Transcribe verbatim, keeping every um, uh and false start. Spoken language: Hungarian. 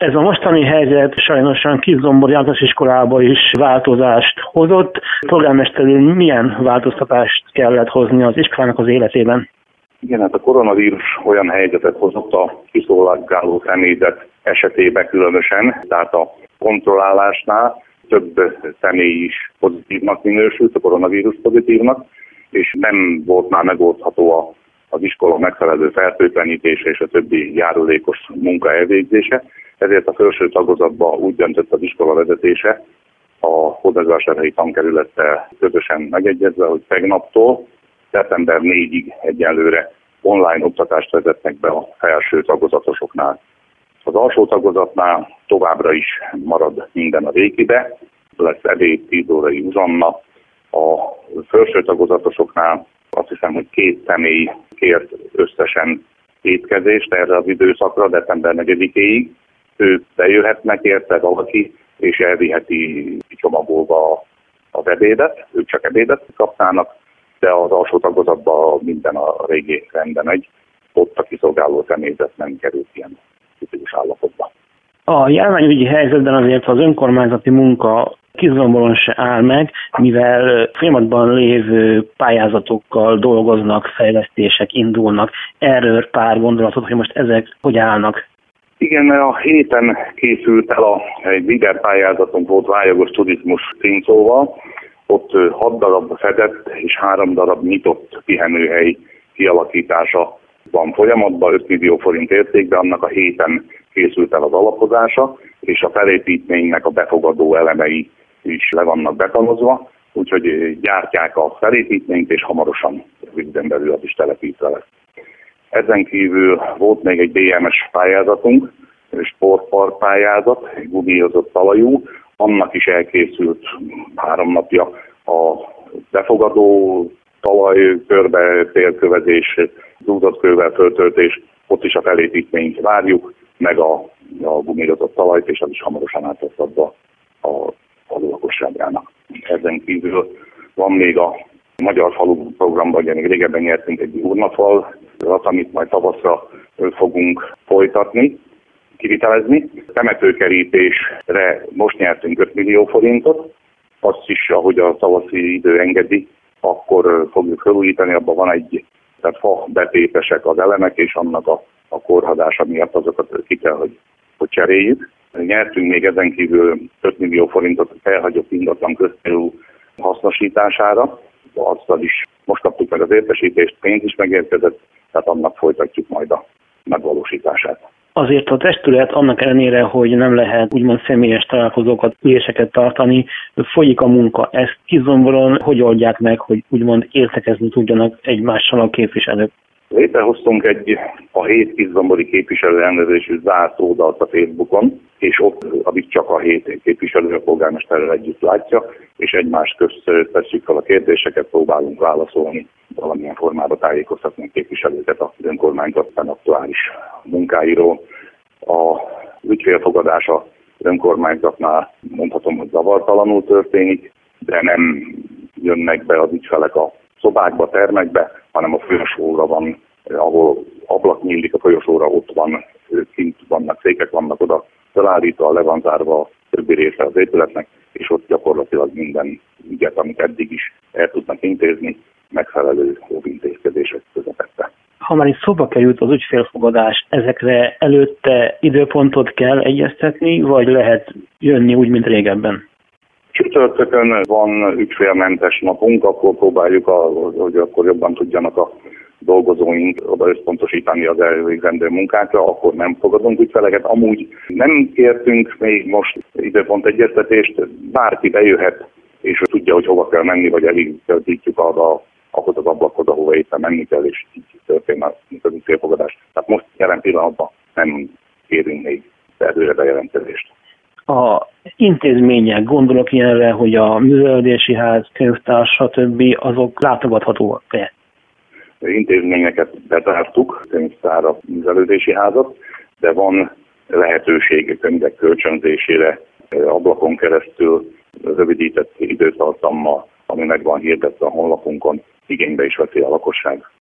Ez a mostani helyzet sajnosan Kiszombori általános iskolába is változást hozott. Polgármester úr, milyen változtatást kellett hozni az iskolának az életében? Igen, hát a koronavírus olyan helyzetet hozott a kiszolgáló személyzet esetében különösen, tehát a kontrollálásnál több személy is pozitívnak minősült, a koronavírus pozitívnak, és nem volt már megoldható a, az iskola megfelelő fertőtlenítése és a többi járulékos munka elvégzése. Ezért a felső tagozatban úgy döntött az iskola vezetése, a Hódmezővásárhelyi Tankerülettel közösen megegyezve, hogy tegnaptól szeptember negyedikéig egyelőre online oktatást vezetnek be a felső tagozatosoknál. Az alsó tagozatnál továbbra is marad minden a régibe, lesz ebéd, tíz órai uzanna. A felső tagozatosoknál azt hiszem, hogy két személy kért összesen étkezést erre az időszakra, december negyedikéig. Ők bejöhetnek érte valaki, és elviheti csomagolva az ebédet, ők csak ebédet kapnának, de az alsó tagozatban minden a régi rendben megy, ott a kiszolgáló személyzet nem került ilyen kritikus állapotba. A járványügyi helyzetben azért az önkormányzati munka Kiszomboron se áll meg, mivel folyamatban lévő pályázatokkal dolgoznak, fejlesztések indulnak. Erről pár gondolatot, hogy most ezek hogy állnak? Igen, a héten készült el a, egy líder pályázatunk volt Vályogos Turizmus címszóval. Ott hat darab fedett és három darab nyitott pihenőhely kialakítása van folyamatban, öt millió forint értékben, annak a héten készült el az alapozása, és a felépítménynek a befogadó elemei is le vannak betanozva, úgyhogy gyártják a felépítményt, és hamarosan röviden belül az is telepítve lesz. Ezen kívül volt még egy bé em es pályázatunk, sportpark pályázat, egy gumírozott talajú, annak is elkészült három napja a befogadó talaj, körbe, térkövezés, zúzott kővel föltöltés, ott is a felépítményt várjuk, meg a, a gumírozott talajt, és az is hamarosan át lesz adva a falu lakosságának. Ezen kívül van még a Magyar Falu programban, ugye még régebben nyertünk egy urnafal, amit majd tavaszra fogunk folytatni, kivitelezni. Temetőkerítésre most nyertünk öt millió forintot, azt is, ahogy a tavaszi idő engedi, akkor fogjuk felújítani, abban van egy, tehát fa betétesek az elemek, és annak a, a korhadása miatt azokat ki kell, hogy, hogy cseréljük. Nyertünk még ezen kívül öt millió forintot elhagyott ingatlan közterű hasznosítására, azzal is most kaptuk meg az értesítést, pénz is megérkezett, tehát annak folytatjuk majd a megvalósítását. Azért a testület annak ellenére, hogy nem lehet úgymond személyes találkozókat, üléseket tartani, folyik a munka. Ezt Kisomboron hogy oldják meg, hogy úgymond értekezni tudjanak egymással a képviselők? Létrehoztunk egy a hét kiszombori képviselőrendezésű zárt oldalt a Facebookon, és ott, amit csak a hét képviselő a polgármesterrel együtt látja, és egymás közt tesszük fel a kérdéseket, próbálunk válaszolni, valamilyen formában tájékoztatni a képviselőket az önkormányzatban aktuális munkáiról. A ügyfélfogadása az önkormányzatnál mondhatom, hogy zavartalanul történik, de nem jönnek be az ügyfelek a szobákba, termekbe, hanem a folyosóra van, ahol ablak nyílik a folyosóra, ott van, kint vannak székek, vannak oda felállítva, le van zárva a többi része az épületnek, és ott gyakorlatilag minden ügyet, amit eddig is el tudnak intézni, megfelelő óvintézkedések közepette. Ha már itt szóba került az ügyfélfogadás, ezekre előtte időpontot kell egyeztetni, vagy lehet jönni úgy, mint régebben? Csütörtökön van ügyfélmentes napunk, akkor próbáljuk, a, hogy akkor jobban tudjanak a dolgozóink oda összpontosítani az elvégzendő munkákra, akkor nem fogadunk ügyfeleket. Amúgy nem kértünk még most időpont egyeztetést, bárki bejöhet, és tudja, hogy hova kell menni, vagy elégítjük arra, ahhoz az ablakhoz, ahova éppen menni kell, és így történik az ügyfélfogadás. Tehát most jelen pillanatban nem kérünk még előre bejelentkezést. A intézmények, gondolok ilyenre, hogy a művelődési ház, könyvtár, stb. Azok látogathatóak-e? Intézményeket bezártuk, könyvtára, művelődési házat, de van lehetőség könyvek kölcsönzésére ablakon keresztül rövidített időtartammal, ami meg van hirdetve a honlapunkon, igénybe is veszi a lakosság